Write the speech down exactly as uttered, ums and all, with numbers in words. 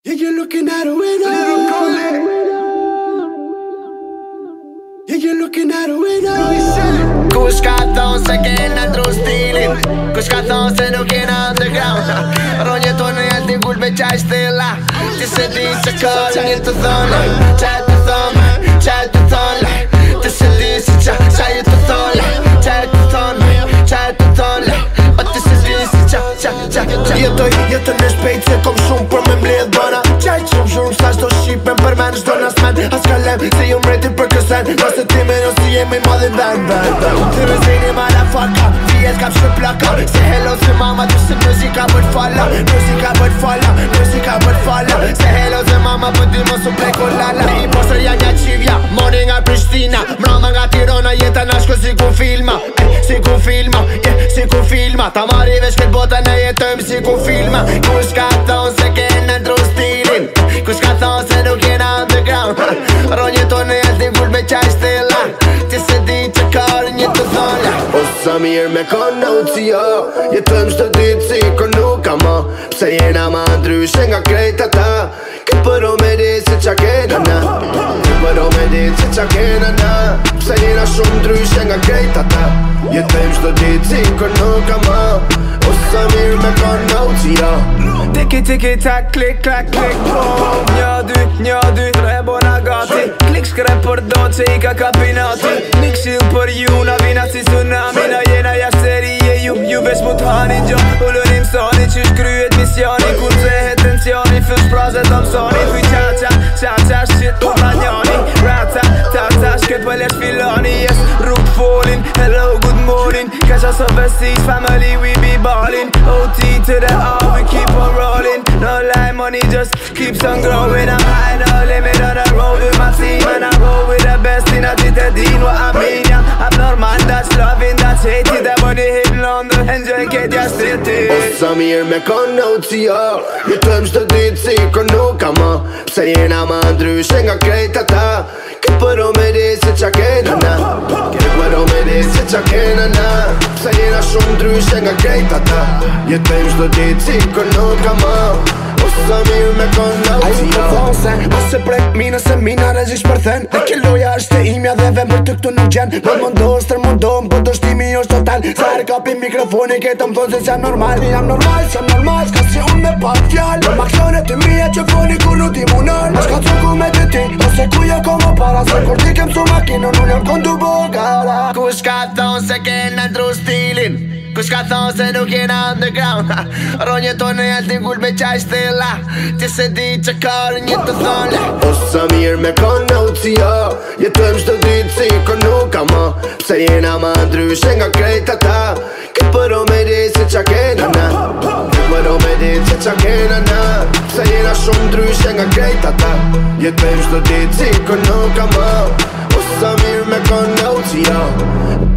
Yeah, you're looking at a winner. Yeah, you're looking at a winner. Kush ka thon se kena ndru stilin, kush ka thon se nuk jena underground. Ronje tonë në altin gull me qaj stella. Ti se di që kërë një të thonë, qaj të thonë, qaj të thonë. Ti se di si qa, qaj të thonë, qaj të thonë, qaj të thonë. O ti se di si qa, qa, qa, qa. Jetoj, jetën e shpejt se kom shumë për me mbledh bëna. Qaj shumë shumë sa shdo shqipen për men shdo nasmen. As ka lem, se ju mreti për kësen. Nëse ti me nësi jemi madhin ben, ben, ben. Ti me zini ma la faka, vijet kam shë plaka. Se hello se mama, du se muzika bët falla. Muzika bët falla, muzika bët falla. Se hello se mama, për di mos u plej kolala. I posër ja një qivja, moni nga Prishtina. Mrama nga Tirana, jeta nashko si ku filma. eh, Si ku filma, yeah, si ku filma. Ta marri vesh këtë bota ne jetojmë si ku filma. Kush ka thonë se kena ndru stilin, kush ka thonë se nuk jena underground. Ronje tonë e altin gull me qaj stella. Ti se di që kërë një të thonë. O sa mirë me konauci jo, jetojmë shtë ditë si kur nuk ka ma. Pse jena ma ndryshe nga krejt ata. Ki përro me di se qa kena na, ki përro me di se qa kena na. Pse jena shumë ndryshe nga krejt ata. Jetojmë shtë ditë si kur nuk ka ma. O sa mirë me konauci jo. Tiki tiki tak, klik klak klik boom. Një dy, një dy, tre bona gati. Klik shkre për do që i ka kapinati. Nik shil për ju, na vina si tsunami. Na jena jashterie ju, ju vesh mut hani gjo. Ullunim soni që shkryet misioni. Kur zehet tensioni, fyll shprazet am soni. Thuj qa qa, qa qa shqit u ma njoni. Rata, ta ta shket pëllesh filoni. Yes, rrug folin, hello, good morning. Kasha so vestis, family we be ballin'. O T to the R, we keep on rolling. No lie, money just keeps on growing. I'm high, no limit on the road with my team. And I roll with the best in a dit e din what I mean, yeah. I'm normal, that's loving, that's hated. That money hit London, enjoy get your city. O sa mirë me konauci jo, jetojmë shtë ditë si kur nuk ka ma. Pse jena ma ndryshe nga krejt ata. Ki përro me di se qa kena na, ki përro me di se qa kena na. Pse jena shumë ndryshe nga krejt ata. Jetojmë shtë ditë si kur nuk ka ma. O sa mirë me konauci jo. Ajo të thonë se, ose prek mi nëse mina rezish për then. Dhe kjo loja është e imja dhe vem për të këtu nuk gjen. Në mundohës tër mundohëm, po të shtimi është total. Sa herë kapi mikrofoni ketë më thonë se s'jam normal. Jam normal, s'jam normal, s'ka si unë me pak fjall. Për maksionet të mija që foni kur nuk ti munal. Shka të ku me të ti, ose ku jo komo para. Se kur ti kem su makinë, unë jam kondu bogara. Kush ka thonë se kena ndru stilin, kush ka thonë se nuk jena underground. Ronje tonë e altin gull me qaj stella. Ti se di që kërë një të thonë. O sa mirë me konauci jo, jetojmë shtë ditë si kur nuk ka ma. Pse jena ma ndryshe nga krejt ata. Ki përro me di se qa kena na, ki përro me di se qa kena na. Pse jena shumë ndryshe nga krejt ata. Jetojmë shtë ditë si kur nuk ka ma. O sa mirë me konauci jo.